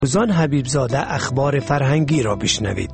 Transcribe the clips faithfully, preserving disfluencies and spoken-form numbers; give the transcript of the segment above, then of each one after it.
روزان حبیبزاده اخبار فرهنگی را بشنوید.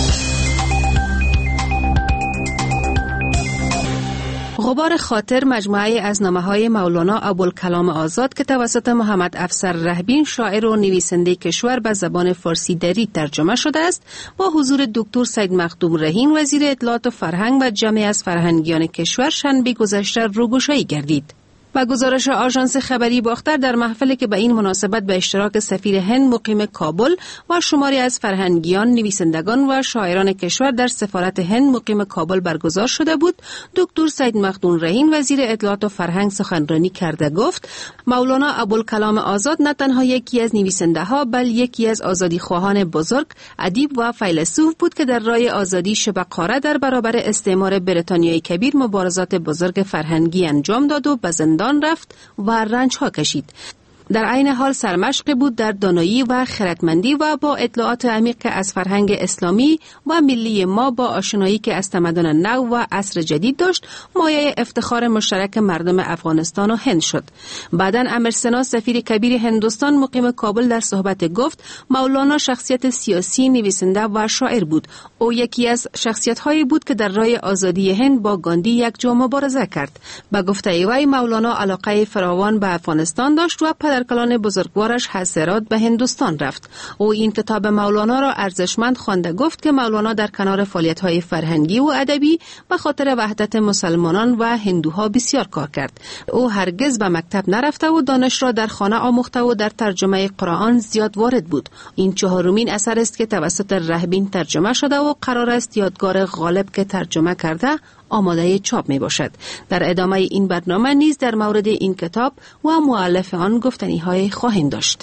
غبار خاطر مجموعه از نامه‌های مولانا ابوالکلام آزاد که توسط محمد افسر رهبین شاعر و نویسنده کشور به زبان فارسی دری ترجمه شده است، با حضور دکتر سید مخدوم رهین وزیر اطلاعات و فرهنگ و جمعی از فرهنگیان کشور شنبه گذشته روگشایی گردید. با گزارش آژانس خبری باختر در محفلی که به این مناسبت به اشتراک سفیر هند مقیم کابل و شماری از فرهنگیان، نویسندگان و شاعران کشور در سفارت هند مقیم کابل برگزار شده بود، دکتر سید مخدوم رهین وزیر اطلاعات و فرهنگ سخنرانی کرده گفت مولانا ابوالکلام آزاد نه تنها یکی از نویسنده ها بل یکی از آزادی خواهان بزرگ، ادیب و فیلسوف بود که در راه آزادی شب قاره در برابر استعمار بریتانیای کبیر مبارزات بزرگ فرهنگی انجام داد و به زندان رفت و رنج ها کشید. در عین حال سرمشق بود در دانایی و خردمندی و با اطلاعات عمیق که از فرهنگ اسلامی و ملی ما با آشنایی که از تمدن نو و عصر جدید داشت مایه افتخار مشترک مردم افغانستان و هند شد. بعداً امیر سنا سفیر کبیر هندوستان مقیم کابل در صحبت گفت مولانا شخصیت سیاسی، نویسنده و شاعر بود. او یکی از شخصیت‌هایی بود که در راه آزادی هند با گاندی یک جا مبارزه کرد. با گفته وی مولانا علاقه فراوان به افغانستان داشت و کلان بزرگوارش حضرات به هندوستان رفت. او این کتاب مولانا را ارزشمند خوانده گفت که مولانا در کنار فعالیت‌های فرهنگی و ادبی به خاطر وحدت مسلمانان و هندوها بسیار کار کرد. او هرگز به مکتب نرفته و دانش را در خانه آموخته و در ترجمه قرآن زیاد وارد بود. این چهارمین اثر است که توسط رهبین ترجمه شده و قرار است یادگار غالب که ترجمه کرده آماده چاپ می باشد. در ادامه این برنامه نیز در مورد این کتاب و مؤلف آن گفتنی های خواهیم داشت.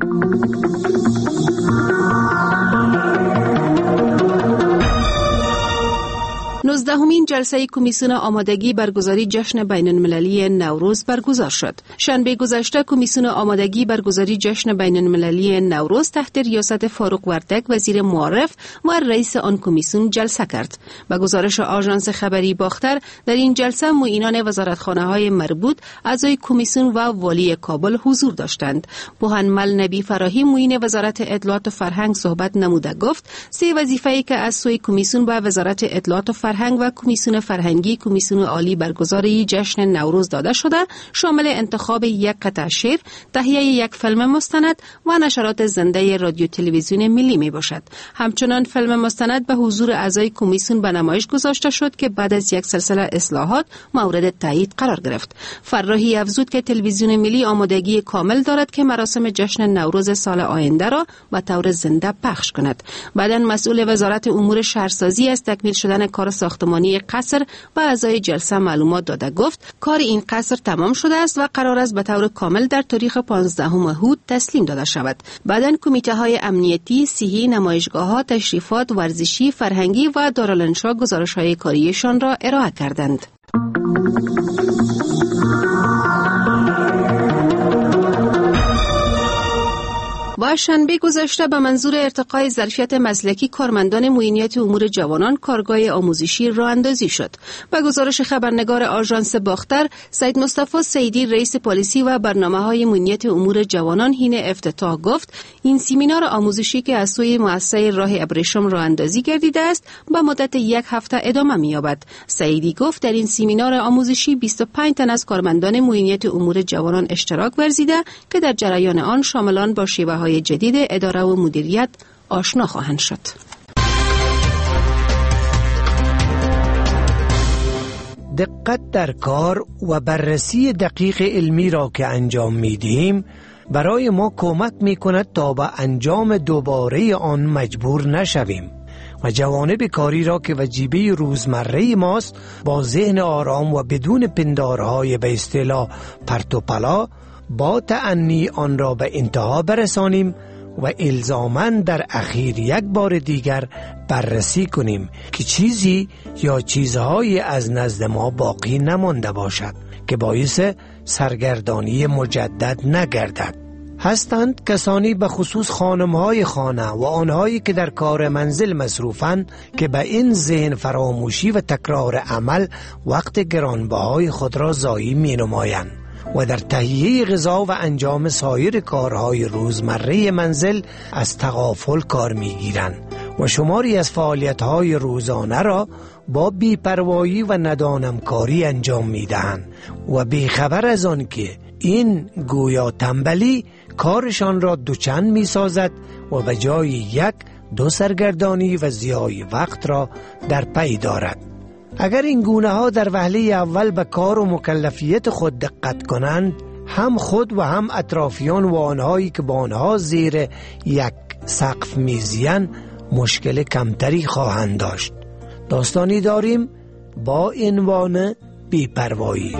نوزدهمین جلسه کمیسیون آمادگی برگزاری جشن بین المللی نوروز برگزار شد. شنبه گذشته کمیسیون آمادگی برگزاری جشن بین المللی نوروز تحت ریاست فاروق وردک وزیر معرف و رئیس آن کمیسیون جلسه کرد. با گزارش آژانس خبری باختر در این جلسه معینان وزارتخانه‌های مربوط، اعضای کمیسیون و والی کابل حضور داشتند. بوهنمل نبی فراهی معین وزارت اطلاعات و فرهنگ صحبت نموده گفت سه وظیفه‌ای که از سوی کمیسیون با وزارت اطلاعات و فرهنگ و کمیسیون فرهنگی کمیسیون عالی برگزاری جشن نوروز داده شده شامل انتخاب یک قطعه شعر، تهیه یک فیلم مستند و نشرات زنده رادیو تلویزیون ملی می باشد. همچنان فیلم مستند به حضور اعضای کمیسیون به نمایش گذاشته شد که بعد از یک سلسله اصلاحات مورد تایید قرار گرفت. فراهی افزود که تلویزیون ملی آمادگی کامل دارد که مراسم جشن نوروز سال آینده را به طور زنده پخش کند. بعداً مسئول وزارت امور شهرسازی از تکمیل شدن کار ساختمانی قصر و اعضای جلسه معلومات داده گفت کار این قصر تمام شده است و قرار است به طور کامل در تاریخ پانزدهم هود تسلیم داده شود. بعداً کمیته های امنیتی، صحی، نمایشگاه ها، تشریفات، ورزشی، فرهنگی و دارالانشا گزارش های کاریشان را ارائه کردند. و شنبه گذشته به منظور ارتقای ظرفیت مسلکی کارمندان معینیت امور جوانان کارگاه آموزشی راه اندازی شد. به گزارش خبرنگار آژانس باختر، سید مصطفی سیدی رئیس پالیسی و برنامه‌های معینیت امور جوانان حین افتتاح گفت این سمینار آموزشی که از سوی مؤسسه راه ابریشم راه اندازی گردیده است به مدت یک هفته ادامه می‌یابد. سیدی گفت در این سمینار آموزشی بیست و پنج تن از کارمندان معینیت امور جوانان اشتراک ورزیده که در جریان آن شاملان با شیوه‌های جدید اداره و مدیریت آشنا خواهند شد. دقت در کار و بررسی دقیق علمی را که انجام می‌دهیم برای ما کمک می‌کند تا به انجام دوباره آن مجبور نشویم و جوانب کاری را که وجیبه روزمره ماست با ذهن آرام و بدون پندارهای به اصطلاح پرت و پلا با تأنی آن را به انتها برسانیم و الزاماً در اخیر یک بار دیگر بررسی کنیم که چیزی یا چیزهایی از نزد ما باقی نمانده باشد که باعث سرگردانی مجدد نگردد. هستند کسانی به خصوص خانم‌های خانه و آنهایی که در کار منزل مصروفند که به این ذهن فراموشی و تکرار عمل وقت گرانبهای خود را ضایع می‌نمایند و در تهیه غذا و انجام سایر کارهای روزمره منزل از تغافل کار می‌گیرند و شماری از فعالیت‌های روزانه را با بی‌پروایی و ندانمکاری انجام می‌دهند و بیخبر از آن که این گویا تنبلی کارشان را دوچند می‌سازد و به جای یک دو سرگردانی و ضیاع وقت را در پی دارد. اگر این گونه ها در وهله اول به کار و مکلفیت خود دقت کنند، هم خود و هم اطرافیان و آنهایی که با آنها زیر یک سقف میزیند مشکل کمتری خواهند داشت. داستانی داریم با عنوان بی‌پروایی.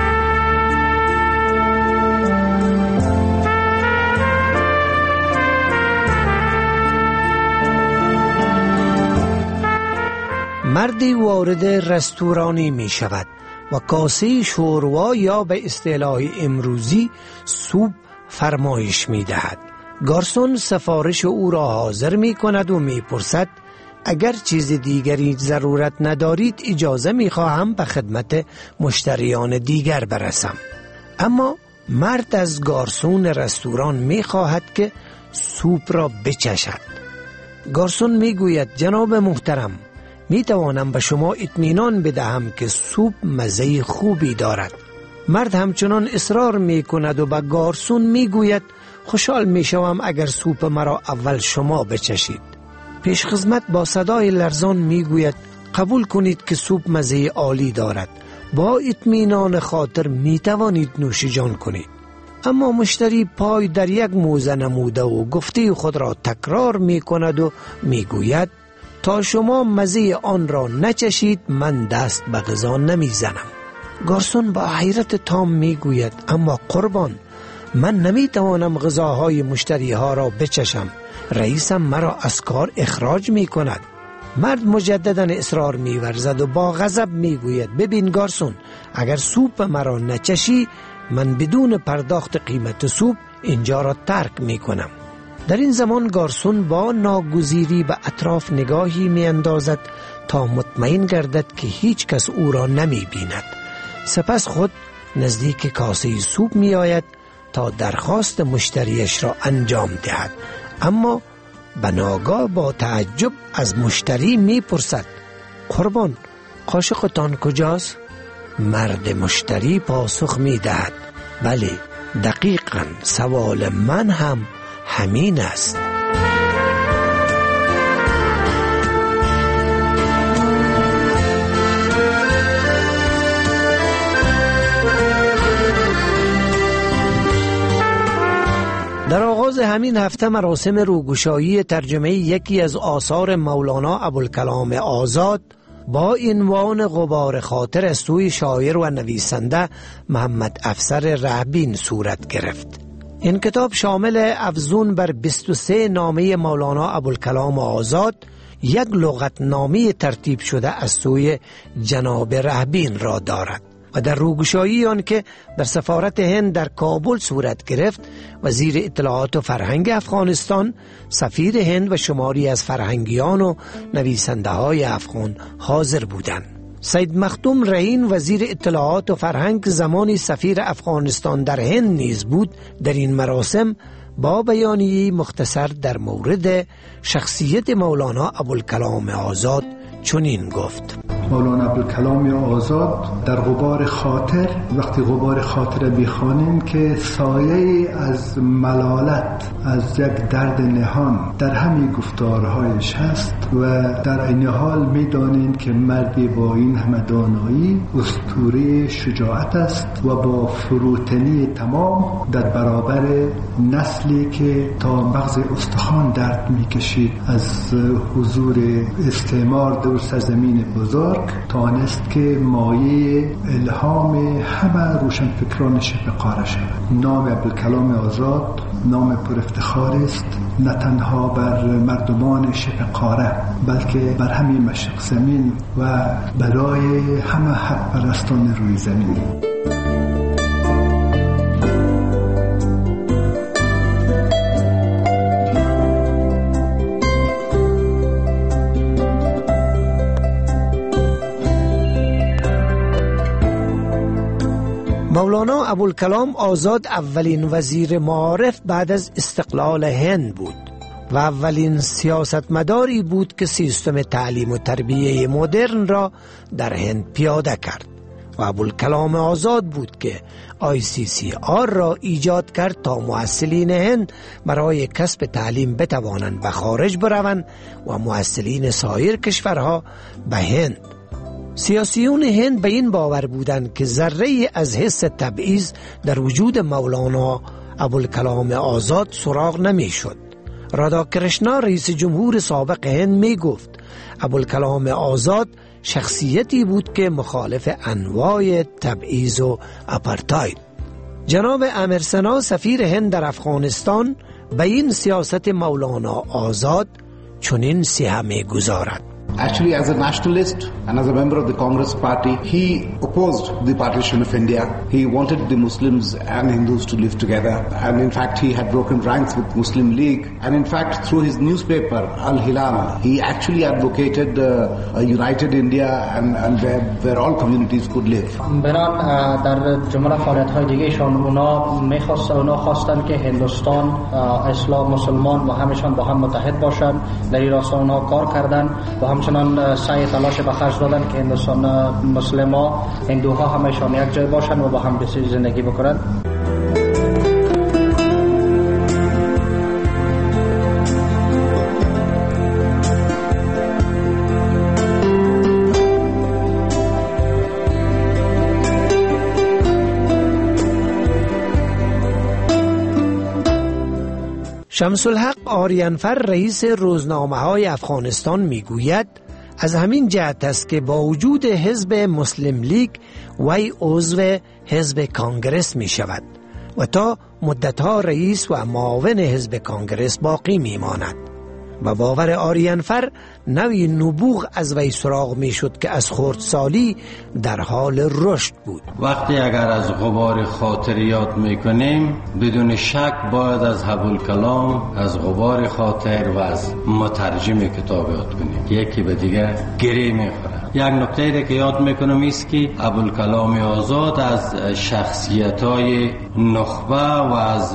مردی وارد رستورانی می شود و کاسه شوروا یا به اصطلاح امروزی سوپ فرمایش می دهد. گارسون سفارش او را حاضر می کند و می پرسد اگر چیز دیگری ضرورت ندارید اجازه می خواهم به خدمت مشتریان دیگر برسم. اما مرد از گارسون رستوران می خواهد که سوپ را بچشد. گارسون می گوید جناب محترم، می توانم به شما اطمینان بدهم که سوپ مزه خوبی دارد. مرد همچنان اصرار می کند و به گارسون می گوید خوشحال می شوم اگر سوپ مرا اول شما بچشید. پیشخدمت با صدای لرزان می گوید قبول کنید که سوپ مزه عالی دارد. با اطمینان خاطر می توانید نوش جان کنید. اما مشتری پای در یک موزه نموده و گفته خود را تکرار می کند و می گوید تا شما مزه آن را نچشید من دست به غذا نمی زنم. گارسون با حیرت تام می گوید اما قربان، من نمی توانم غذاهای مشتری ها را بچشم. رئیسم مرا از کار اخراج می کند. مرد مجددا اصرار می ورزد و با غضب می گوید ببین گارسون، اگر سوپ مرا نچشی من بدون پرداخت قیمت سوپ اینجا را ترک می کنم. در این زمان گارسون با ناگزیری به اطراف نگاهی می اندازد تا مطمئن گردد که هیچ کس او را نمی بیند. سپس خود نزدیک کاسه سوپ می آید تا درخواست مشتریش را انجام دهد. اما به ناگاه با تعجب از مشتری می پرسد قربان، قاشقتان کجاست؟ مرد مشتری پاسخ می دهد بله، دقیقاً سوال من هم همین است. در آغاز همین هفته مراسم روگشایی ترجمه یکی از آثار مولانا ابوالکلام آزاد با عنوان غبار خاطر از سوی شاعر و نویسنده محمد افسر رهبین صورت گرفت. این کتاب شامل افزون بر بیست و سه نامه مولانا ابوالکلام آزاد، یک لغت نامه ترتیب شده از سوی جناب رهبین را دارد و در روگشایی آن که در سفارت هند در کابل صورت گرفت، وزیر اطلاعات و فرهنگ افغانستان، سفیر هند و شماری از فرهنگیان و نویسنده های افغان حاضر بودند. سید مختوم رهین وزیر اطلاعات و فرهنگ زمانی سفیر افغانستان در هند نیز بود. در این مراسم با بیانیه مختصر در مورد شخصیت مولانا ابوالکلام آزاد چنین گفت: مولانا ابوالکلام آزاد در غبار خاطر، وقتی غبار خاطر بخوانیم که سایه از ملالت، از یک درد نهان در همین گفتارهایش هست و در این حال میدانیم که مردی با این همه دانایی اسطوره شجاعت است و با فروتنی تمام در برابر نسلی که تا مغز استخوان درد میکشید از حضور استعمار در سرزمین بزرگ، تانست که مایه الهام همه روشنفکران شبه قاره شود. نام ابوالکلام آزاد نام پر افتخار است، نه تنها بر مردمان شبه قاره بلکه بر همین مشرق زمین و برای همه حق پرستان روی زمین. مولانا ابوالکلام آزاد اولین وزیر معارف بعد از استقلال هند بود و اولین سیاستمداری بود که سیستم تعلیم و تربیه مدرن را در هند پیاده کرد و ابوالکلام آزاد بود که آی سی سی آر را ایجاد کرد تا محصلین هند برای کسب تعلیم بتوانند به خارج بروند و محصلین سایر کشورها به هند. سیاسیون هند به این باور بودند که ذره از حس تبعیض در وجود مولانا ابوالکلام آزاد سراغ نمی شد. راداکرشنا رئیس جمهور سابق هند می گفت ابوالکلام آزاد شخصیتی بود که مخالف انواع تبعیض و اپارتاید. جناب امرسنا سفیر هند در افغانستان به این سیاست مولانا آزاد چنین سیه می گذارد. Actually, as a nationalist and as a member of the Congress party, he opposed the partition of India. He wanted the Muslims and Hindus to live together. And in fact, he had broken ranks with Muslim League. And in fact, through his newspaper, Al-Hilal, he actually advocated uh, a united India and, and where, where all communities could live. بران در جمله فعالیت‌های دیگه‌شان اونا می‌خواستن اونا خواستن که هندوستان، اسلام، مسلمان و همشان با هم متحد باشند. در این راستا اونا کار کردن و همچنان سعی تلاش به خرج دادن که هندوستان مسلمان هندوها همشان یک جای باشن و با هم بسیار زندگی بکنن. شمس الحق آریانفر رئیس روزنامه های افغانستان میگوید از همین جهت است که با وجود حزب مسلم لیگ وی عضو حزب کانگرس می شود و تا مدتها رئیس و معاون حزب کانگرس باقی می ماند و باور آریانفر نوی نبوغ از وی سراغ می شد که از خردسالی در حال رشد بود. وقتی اگر از غبار خاطر یاد می کنیم بدون شک باید از ابوالکلام، از غبار خاطر و از مترجم کتاب یاد کنیم. یکی به دیگه گره می خوره. یک نکته که یاد میکنم است که ابوالکلام آزاد از شخصیت‌های نخبه و از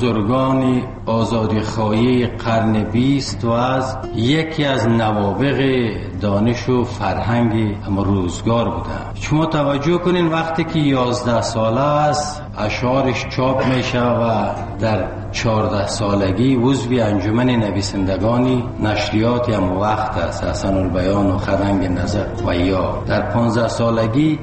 بزرگان آزادی خواهی قرن بیست و از یکی از نوابغ دانش و فرهنگ روزگار بوده. شما توجه کنین وقتی که یازده ساله است اشعارش چاپ میشه و در چهارده سالگی عضو انجمن نویسندگان نشریات هم وقت است، حسن البیان و خدنگ نظر و یا در پانزده سالگی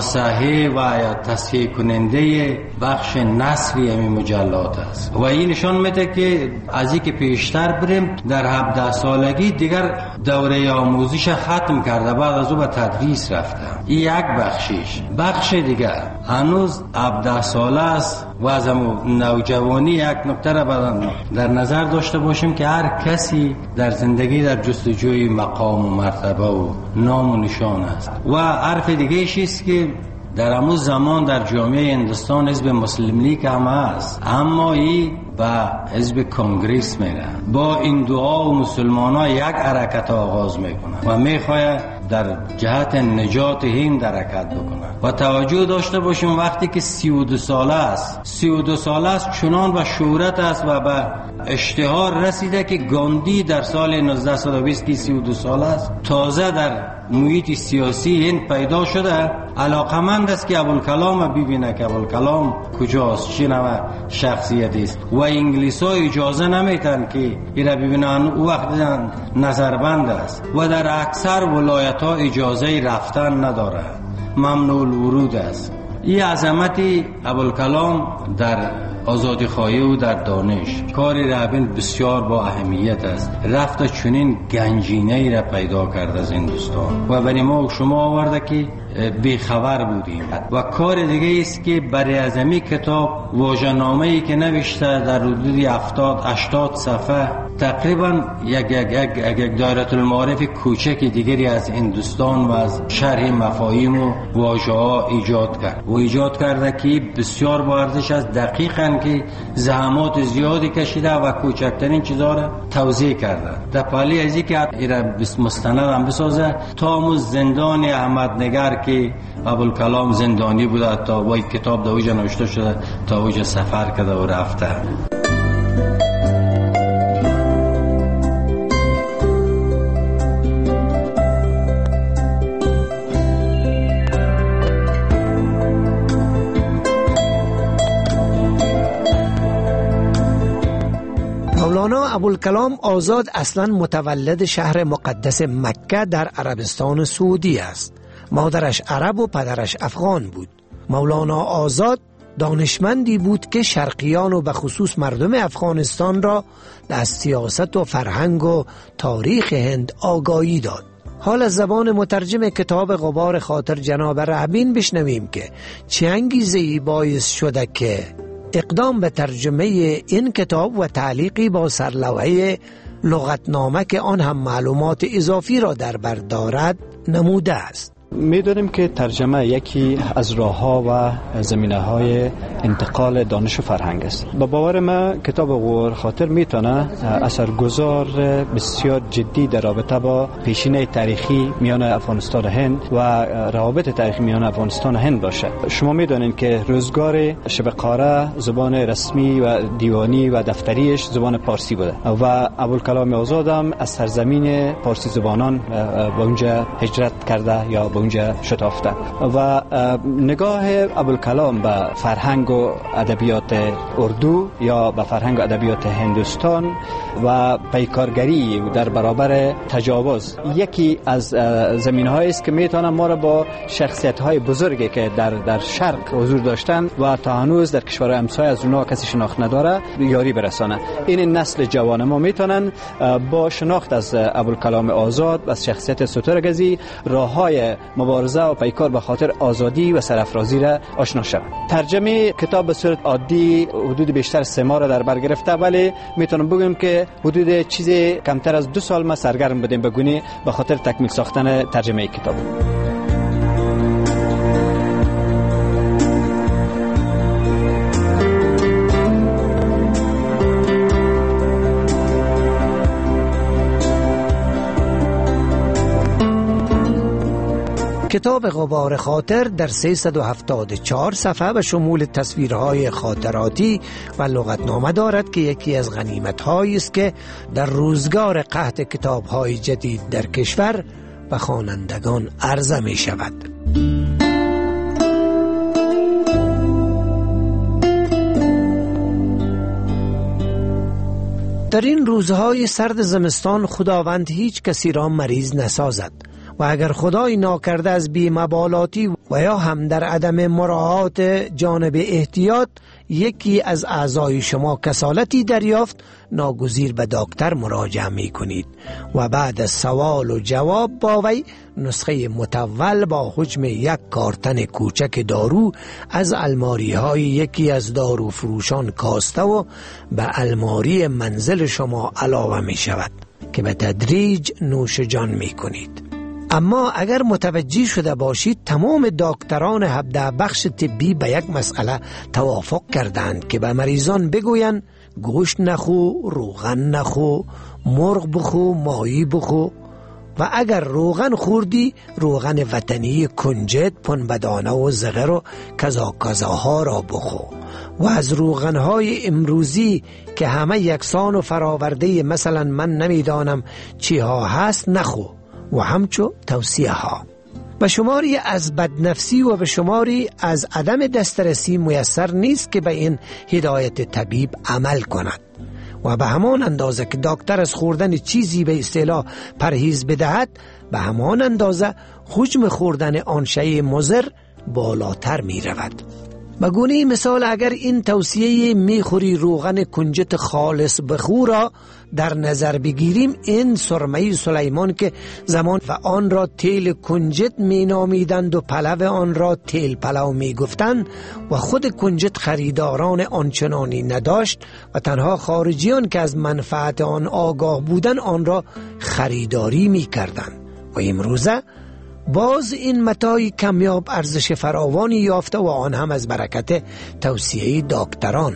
مصحح و تصحیح کننده بخش نثری همین مجلات است و این نشان میده که از این که پیشتر بریم در هفده سالگی دیگر دوره آموزش ختم کرده، بعد از او به تدریس رفته. این یک بخشیش. بخش دیگر هنوز هفده ساله است و از نوجوانی یک نکته را در نظر داشته باشیم که هر کسی در زندگی در جستجوی مقام و مرتبه و نام و نشان است و حرف دیگه است که در همون زمان در جامعه هندوستان حزب مسلم لیگ هم هست، اما این به حزب کانگریس میره. با این دعا و مسلمان ها یک حرکت آغاز میکنه و میخواه در جهت نجات هند حرکت بکنه و توجه داشته باشیم وقتی که سی و دو ساله است سی و دو ساله است چنان به شهرت است و به اشتهار رسیده که گاندی در سال نوزده و بیست که سی و دو ساله است تازه در محیط سیاسی هند پیدا شده، علاقمند است که ابوالکلام ببینه که ابوالکلام کجاست، چه نوع شخصیتی است و انگلیس ها اجازه نمیتن که ایره ببینن. او وقت نظربند است و در اکثر ولایت ها اجازه رفتن نداره، ممنوع الورود است. این عظمت ابوالکلام در آزادی خواهی و در دانش کاری رابین بسیار با اهمیت است. رفت چنین گنجینه ای را پیدا کرده از هندوستان و برای ما شما آورده که بیخبر بودیم و کار دیگه است که برای ازمی کتاب واژه‌نامه ای که نوشته در حدود هفتاد هشتاد صفحه تقریبا یک یک یک یک دایره المعارف کوچک دیگری از هندوستان و از شرح مفاهیم و واژه‌ها ایجاد کرد و ایجاد کرده که بسیار با ارزش است. دقیقاً که زحمات زیادی کشیده و کوچکترین چیزا را توضیح کرده. در پالی ازی که ایرا مستند هم بسازه تا مو زندان احمد نگر که ابوالکلام زندانی بوده تا وای کتاب در اوجا نوشته شده تا اوجا سفر کرده و رفته. مولانا ابوالکلام آزاد اصلا متولد شهر مقدس مکه در عربستان سعودی است. مادرش عرب و پدرش افغان بود. مولانا آزاد دانشمندی بود که شرقیان و به خصوص مردم افغانستان را از سیاست و فرهنگ و تاریخ هند آگاهی داد. حال از زبان مترجم کتاب غبار خاطر جناب رهبین بشنویم که چه انگیزه‌ای باعث شده که اقدام به ترجمه این کتاب و تعلیقی با سرلوحه لغتنامه که آن هم معلومات اضافی را در بر دارد نموده است. می‌دانیم که ترجمه یکی از راه‌ها و زمینه‌های انتقال دانش و فرهنگ است. با باور ما کتاب غبار خاطر میتونه اثرگذار بسیار جدی در رابطه با پیشینه تاریخی میان افغانستان و هند و روابط تاریخی میان افغانستان و هند باشه. شما می‌دانید که روزگار شبه قاره زبان رسمی و دیوانی و دفتریش زبان پارسی بوده و ابوالکلام آزاد هم از سرزمین پارسی زبانان به اونجا هجرت کرده یا به اونجا شتافته و نگاه ابوالکلام به فرهنگ و ادبیات اردو یا به فرهنگ و ادبیات هندوستان و پیکارگری در برابر تجاوز یکی از زمینه‌هایی است که میتونه ما را با شخصیت‌های بزرگی که در در شرق حضور داشتن و تا هنوز در کشورهای همسایه از اونها کسی شناخت نداره یاری برسانه. این نسل جوان ما میتونن با شناخت از ابوالکلام آزاد و از شخصیت سترگزی راه‌های مبارزه و پیکار به خاطر آزادی و سرافرازی را آشنا شوند. ترجمه کتاب به صورت عادی حدود بیشتر سه ماه را در بر گرفته، ولی میتونم بگم که حدود چیزی کمتر از دو سال ما سرگرم بودیم به گونه به خاطر تکمیل ساختن ترجمه کتاب. کتاب غبار خاطر در سیصد و هفتاد و چهار صفحه به شمول تصویرهای خاطراتی و لغتنامه دارد که یکی از غنیمت‌هایی است که در روزگار قحط کتاب‌های جدید در کشور به خوانندگان عرضه می شود. در این روزهای سرد زمستان خداوند هیچ کسی را مریض نسازد و اگر خدای ناکرده از بی‌مبالاتی و یا هم در عدم مراعات جانب احتیاط یکی از اعضای شما کسالتی دریافت، ناگزیر به دکتر مراجعه می کنید و بعد از سوال و جواب با وی نسخه متول با حجم یک کارتن کوچک دارو از الماری های یکی از دارو فروشان کاسته و به الماری منزل شما علاوه می شود که به تدریج نوش جان می کنید. اما اگر متوجه شده باشید تمام دکتران هبده بخش طبی به یک مسئله توافق کردند که به مریضان بگویند گوشت نخو، روغن نخو، مرغ بخو، ماهی بخو و اگر روغن خوردی روغن وطنی کنجد، پنبدانه و زغر و کذا کذاها را بخو و از روغنهای امروزی که همه یکسان و فراورده مثلا من نمیدانم چی ها هست نخو و همچو توصیه ها. به شماری از بدنفسی و به شماری از عدم دسترسی میسر نیست که به این هدایت طبیب عمل کند و به همان اندازه که دکتر از خوردن چیزی به اصطلاح پرهیز بدهد به همان اندازه حجم خوردن آن شیء مضر بالاتر می رود. به گونه مثال اگر این توصیه میخوری روغن کنجد خالص بخو را در نظر بگیریم، این سرمه سلیمان که زمان و آن را تیل کنجد می نامیدند و پلو آن را تیل پلو می گفتند و خود کنجد خریداران آنچنانی نداشت و تنها خارجیان که از منفعت آن آگاه بودند آن را خریداری می کردند و امروزه باز این متاع کمیاب ارزش فراوانی یافته و آن هم از برکت توصیه دکتران.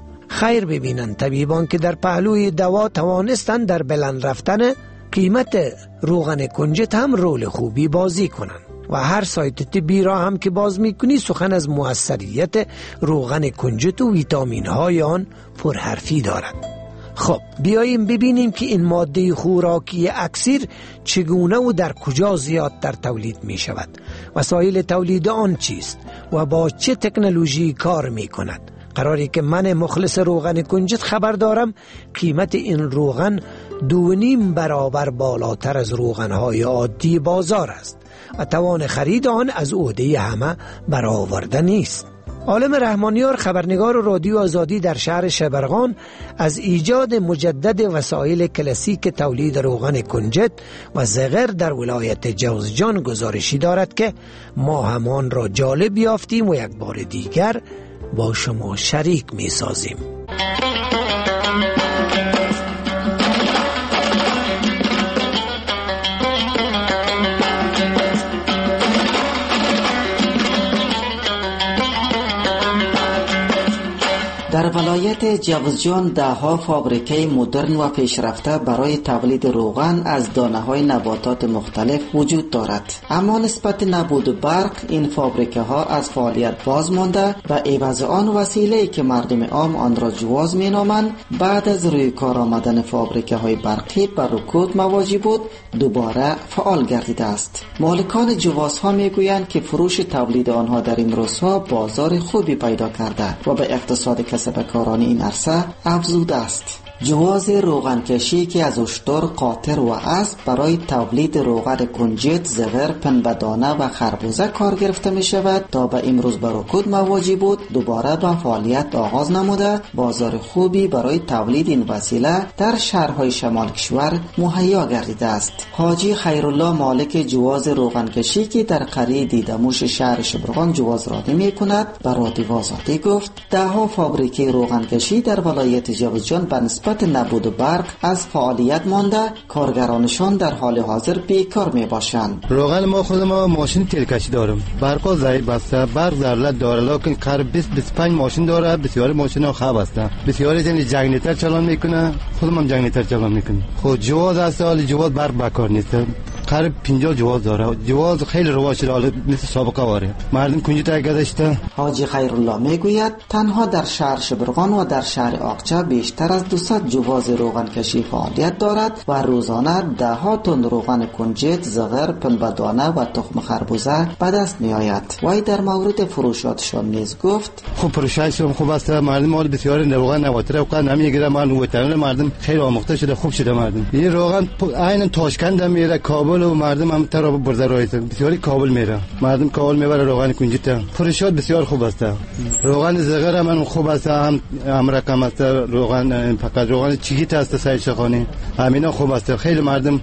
خیر ببینند طبیبان که در پهلوی دوا توانستند در بلند رفتن قیمت روغن کنجد هم رول خوبی بازی کنند. و هر سایت طبی را هم که باز میکنی سخن از موثریت روغن کنجد و ویتامین های آن پرحرفی دارد. خب بیاییم ببینیم که این ماده خوراکی اکسیر چگونه و در کجا زیادتر تولید می شود، وسایل تولید آن چیست و با چه تکنولوژی کار می کند. قراری که من مخلص روغن کنجد خبر دارم قیمت این روغن دو نیم برابر بالاتر از روغنهای عادی بازار است و توان خرید آن از عهده همه برآورده نیست. عالم رحمانیار خبرنگار رادیو آزادی در شهر شبرغان از ایجاد مجدد وسایل کلاسیک تولید روغن کنجد و زغر در ولایت جوزجان گزارشی دارد که ما همان را جالب یافتیم و یک بار دیگر با شما شریک می سازیم. در ولایت جوزجان ده ها فابریکه مدرن و پیشرفته برای تولید روغن از دانه های نباتات مختلف وجود دارد، اما نسبت نبود برق این فابریکه ها از فعالیت باز مانده و عوض آن وسیله‌ای که مردم عام آن را جواز می نامند بعد از روی کار آمدن فابریکه های برقی بر رکود مواجه بود دوباره فعال گردیده است. مالکان جوازها می گویند که فروش تولید آنها در این روزها بازار خوبی پیدا کرده و به اقتصاد کسبکاران این عرصه افزوده است. جواز روغن کشی که از اشتر، قاطر و اسب برای تولید روغن کنجد، زغر، پنبه‌دانه و خربوزه کار گرفته می شود تا به امروز به رکود مواجه بود دوباره به فعالیت آغاز نموده بازار خوبی برای تولید این وسیله در شهرهای شمال کشور مهیا گردیده است. حاجی خیرالله مالک جواز روغن کشی که در قریه دیدموش شهر شبرغان جواز رانی می کند به رادیو آزادی گفت ده ها فابریکه روغن کشی در ولایت جوزجان به نسبت نبود برق از فعالیت مانده کارگرانشان در حال حاضر بیکار می باشند. روغن ما خود ما ماشین تیل کشی دارم، برق ضعیف است، برق ضرورت داره، لکن قریب بیست بیست و پنج ماشین داره، بسیاری ماشین ها خراب است، بسیاری یعنی جنگنیتر چالان میکنه، خودم هم جنگنیتر چالان میکنه. خود جواز است، حال جواز برق بکار نیست، قریب پنجاه جواز داره، جواز خیلی رواج شده، حالا مثل سابقه واره مردم کنجد گذاشته. حاجی خیرالله میگوید تنها در شهر شبرغان و در شهر آقچه بیشتر از دویست جواز روغن کشی فعالیت دارد و روزانه ده ها تن روغن کنجد، زغر، پنبه‌دانه و تخم خربوزه به دست می آید. وی در مورد فروشاتشان نیز گفت خوب فروششون خوب است، مردم مال بسیاری روغن نواتر و قند نمیگیره، مردم وطن مردم خیلی آموخته شده، خوب شده مردم. این روغن عین تاشکند میره، کابل و مردم هم تر برده رایت بسیاری کابل میره، مردم کابل میبره روغن کنجد. فروشات بسیار خوب است. روغن زغر هم خوب است، هم هم رقم است، روغن فقط روغن چیگیت است سعید شخانی همینا خوب است، خیلی مردم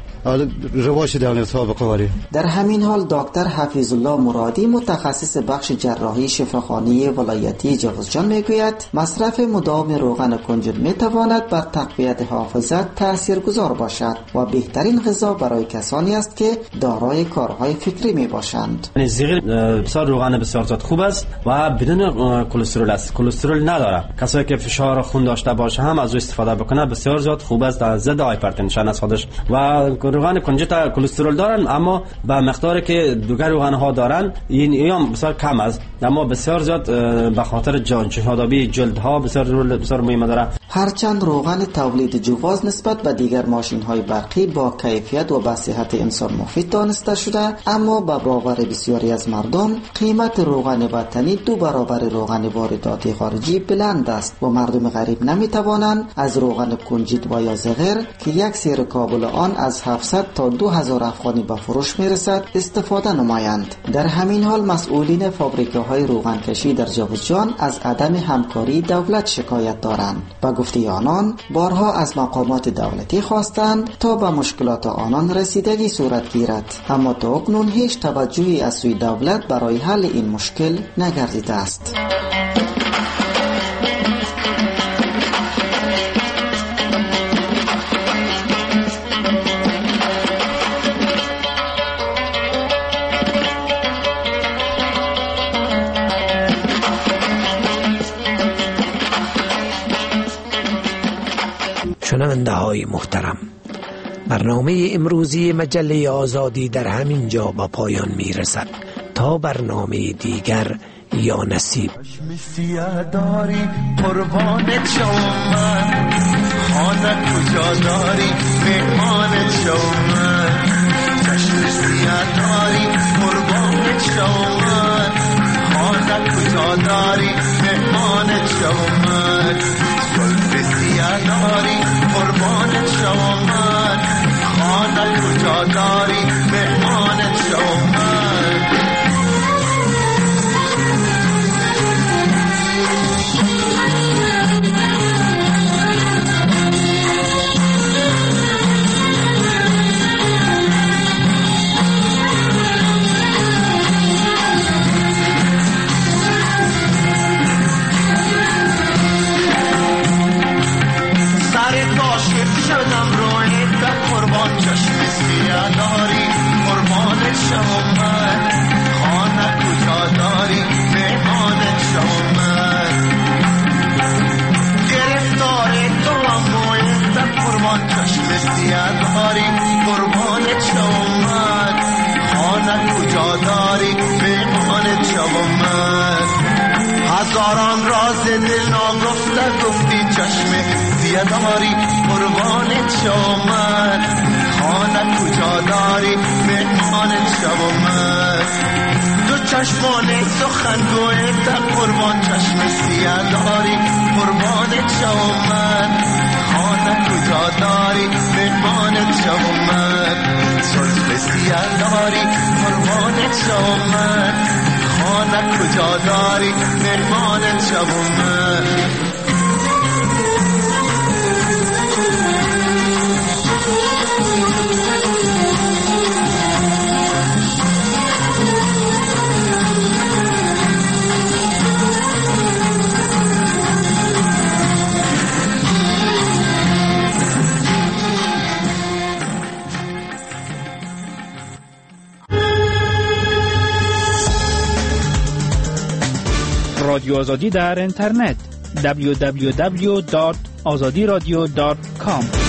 رواج دارن سابقه واری. در همین حال دکتر حفیظ الله مرادی متخصص بخش جراحی شفاخانه ولایتی جوزجان میگوید مصرف مداوم روغن کنجد میتواند بر تقویت حافظه تاثیرگذار باشد و بهترین غذا برای کسانی است که دارای کارهای فکری می باشند. زغر بسیار روغن بسیار زیاد خوب است و بدون کلسترول است، کلسترول نداره. کسایی که فشار خون داشته باشه هم از او استفاده بکنه بسیار زیاد خوب است، ضد هایپرتنشن است خودش. و روغن کنجد کلسترول دارن اما به مقداری که دیگر روغن ها دارن این هم بسیار کم است، اما بسیار زیاد به خاطر جان شادابی جلد ها بسیار رول بسیار مهم داره. هرچند روغن تولید جواز نسبت به دیگر ماشین های برقی با کیفیت و به صحت انسان مفید دانسته شده، اما به باور بسیاری از مردم قیمت روغن وطنی دو برابر روغن وارداتی خارجی بلند است و مردم غریب نمی توانند از روغن کنجد و یا زغر که یک سیر کابل آن از هفتصد تا دو هزار افغانی به فروش می رسد استفاده نمایند. در همین حال مسئولین فابریکه های روغن کشی در جوزجان از عدم همکاری دولت شکایت دارند. با گفته آنان بارها از مقامات دولتی خواستند تا به مشکلات آنان رسیدگی صورت گیرد، اما تا اکنون هیچ توجهی از سوی دولت برای حل این مشکل نگردیده است. شنونده های محترم، برنامه امروزی مجله آزادی در همین جا با پایان می رسد. تا برنامه دیگر یا نصیب. سیاه داری قربانت شوم من، خانه کجا داری مهمانت شوم من. چشم سیاه داری قربانت شوم من، خانه کجا داری مهمانت شوم من. زلف سیاه داری قربانت شوم من، خانه کجا داری مهمانت شوم من. هزاران راز دل ناگفته گفتی چشم سیاه داری قربانت شوم من. خانه کجا داری مهمانت شوم من. دو چشمان سخن گویت قربان چشم سیاه داری قربانت شوم من. خانه کجا داری مهمانت شوم من. زلف سیاه داری قربانت شوم من، خانه کجا داری مهمانت شوم من. رادیو آزادی در اینترنت دبلیو دبلیو دبلیو دات آزادی رادیو دات کام